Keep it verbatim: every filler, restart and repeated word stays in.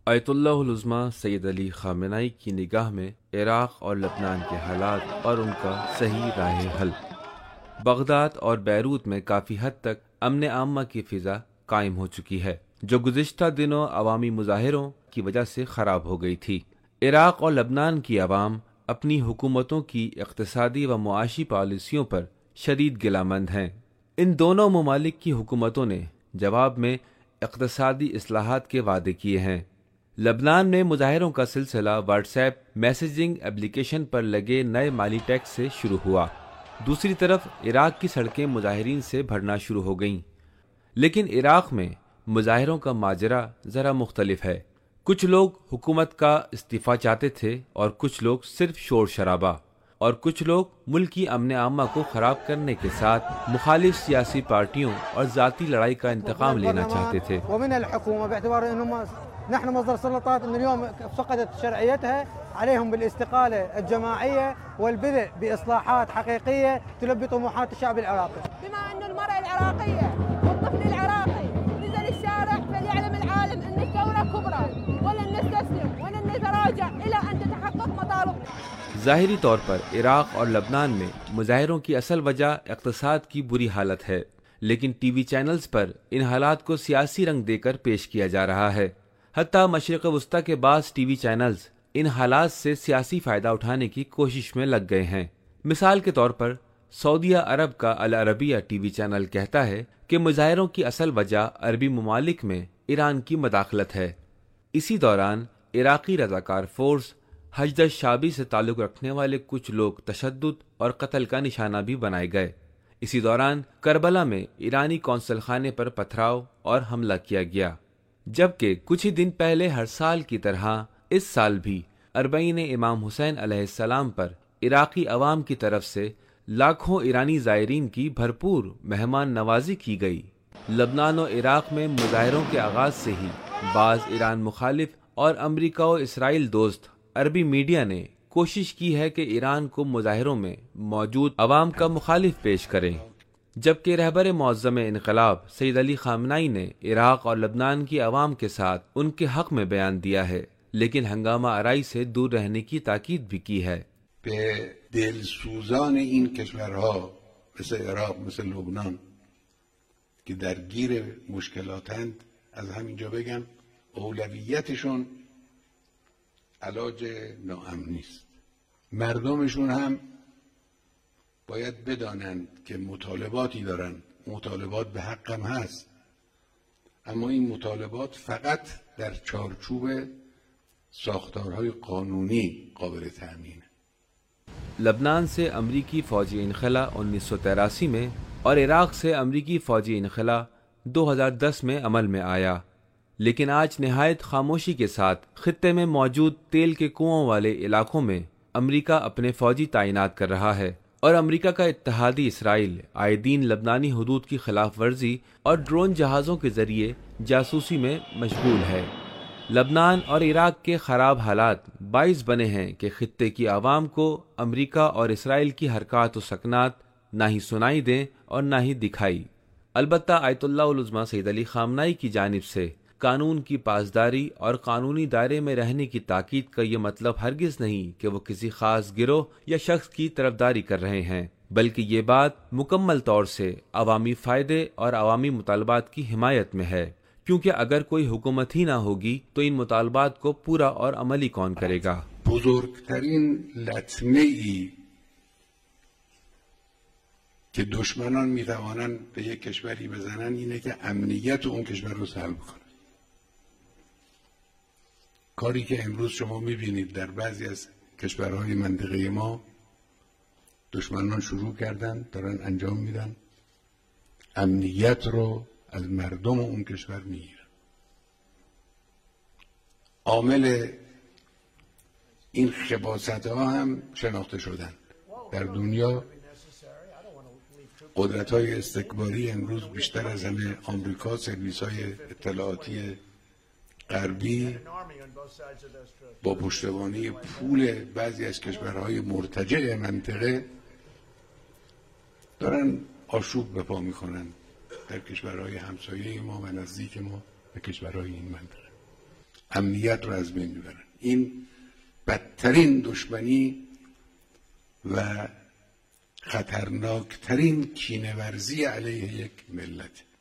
آیت اللہ العظمی سید علی خامنہئی کی نگاہ میں عراق اور لبنان کے حالات اور ان کا صحیح راہ حل۔ بغداد اور بیروت میں کافی حد تک امن عامہ کی فضا قائم ہو چکی ہے، جو گزشتہ دنوں عوامی مظاہروں کی وجہ سے خراب ہو گئی تھی۔ عراق اور لبنان کی عوام اپنی حکومتوں کی اقتصادی و معاشی پالیسیوں پر شدید گلہ مند ہیں۔ ان دونوں ممالک کی حکومتوں نے جواب میں اقتصادی اصلاحات کے وعدے کیے ہیں۔ لبنان میں مظاہروں کا سلسلہ واٹس ایپ میسجنگ ایپلیکیشن پر لگے نئے مالی ٹیکس سے شروع ہوا۔ دوسری طرف عراق کی سڑکیں مظاہرین سے بھرنا شروع ہو گئیں۔ لیکن عراق میں مظاہروں کا ماجرا ذرا مختلف ہے۔ کچھ لوگ حکومت کا استعفیٰ چاہتے تھے اور کچھ لوگ صرف شور شرابہ، اور کچھ لوگ ملکی امن عامہ کو خراب کرنے کے ساتھ مخالف سیاسی پارٹیوں اور ذاتی لڑائی کا انتقام لینا چاہتے تھے۔ ومن الحكومة باعتبار انهم نحن مصدر سلطات ان اليوم فقدت شرعيتها عليهم بالاستقالة الجماعية والبدء بإصلاحات حقيقية تلبي طموحات الشعب العراقي. بما أن المرأة العراقية والطفل العراقي نزل الشارع فليعلم العالم أن الثورة كبرى ولن نستسلم ولن نتراجع إلى أن تتحقق مطالبنا۔ ظاہری طور پر عراق اور لبنان میں مظاہروں کی اصل وجہ اقتصاد کی بری حالت ہے، لیکن ٹی وی چینلز پر ان حالات کو سیاسی رنگ دے کر پیش کیا جا رہا ہے۔ حتیٰ مشرق وسطیٰ کے بعض ٹی وی چینلز ان حالات سے سیاسی فائدہ اٹھانے کی کوشش میں لگ گئے ہیں۔ مثال کے طور پر سعودیہ عرب کا العربیہ ٹی وی چینل کہتا ہے کہ مظاہروں کی اصل وجہ عربی ممالک میں ایران کی مداخلت ہے۔ اسی دوران عراقی رضاکار فورس حشد الشعبی سے تعلق رکھنے والے کچھ لوگ تشدد اور قتل کا نشانہ بھی بنائے گئے۔ اسی دوران کربلا میں ایرانی قونصل خانے پر پتھراؤ اور حملہ کیا گیا، جبکہ کچھ ہی دن پہلے ہر سال کی طرح اس سال بھی اربعین امام حسین علیہ السلام پر عراقی عوام کی طرف سے لاکھوں ایرانی زائرین کی بھرپور مہمان نوازی کی گئی۔ لبنان و عراق میں مظاہروں کے آغاز سے ہی بعض ایران مخالف اور امریکہ و اسرائیل دوست عربی میڈیا نے کوشش کی ہے کہ ایران کو مظاہروں میں موجود عوام کا مخالف پیش کریں، جبکہ رہبر معظم انقلاب سید علی خامنہئی نے عراق اور لبنان کی عوام کے ساتھ ان کے حق میں بیان دیا ہے، لیکن ہنگامہ آرائی سے دور رہنے کی تاکید بھی کی ہے۔ به دلسوزان این کشورها مثل عراق مثل لبنان که درگیر مشکلاتند از همینجا بگم اولویتشون علاج ناامنی است. مردمشون هم باید بدانند که مطالباتی دارن، مطالبات به حق هم هست، اما این مطالبات فقط در چارچوب ساختارهای قانونی قابل تأمینه۔ لبنان سے امریکی فوجی انخلا انیس سو تراسی میں اور عراق سے امریکی فوجی انخلا دو ہزار دس میں عمل میں آیا، لیکن آج نہایت خاموشی کے ساتھ خطے میں موجود تیل کے کنووں والے علاقوں میں امریکہ اپنے فوجی تعینات کر رہا ہے، اور امریکہ کا اتحادی اسرائیل آئے دن لبنانی حدود کی خلاف ورزی اور ڈرون جہازوں کے ذریعے جاسوسی میں مشغول ہے۔ لبنان اور عراق کے خراب حالات باعث بنے ہیں کہ خطے کی عوام کو امریکہ اور اسرائیل کی حرکات و سکنات نہ ہی سنائی دیں اور نہ ہی دکھائی۔ البتہ آیت اللہ العظمی سید علی خامنہئی کی جانب سے قانون کی پاسداری اور قانونی دائرے میں رہنے کی تاکید کا یہ مطلب ہرگز نہیں کہ وہ کسی خاص گروہ یا شخص کی طرفداری کر رہے ہیں، بلکہ یہ بات مکمل طور سے عوامی فائدے اور عوامی مطالبات کی حمایت میں ہے، کیونکہ اگر کوئی حکومت ہی نہ ہوگی تو ان مطالبات کو پورا اور عملی کون کرے گا؟ بزرگترین لطمه ای که دشمنان میتوانند به یک کشوری بزنن اینه که امنیت اون کشور رو سلب کنن. کاری که امروز شما میبینید در بعضی از کشورهای منطقه ما دشمنان شروع کردن دارن انجام میدن، امنیت رو از مردم اون کشور میگیرن. عامل این خباثت ها هم شناخته شدن در دنیا. قدرت های استکباری امروز بیشتر از همه آمریکا، سرویس های اطلاعاتی غربی با پشتوانه پول بعضی از کشورهای مرتجع منطقه دارن آشوب به پا میکنن در کشورهای همسایه ما و نزدیک ما و کشورهای این منطقه. امنیت رو از بین میبرن. این بدترین دشمنی و خطرناکترین کینه‌ورزی علیه یک ملت.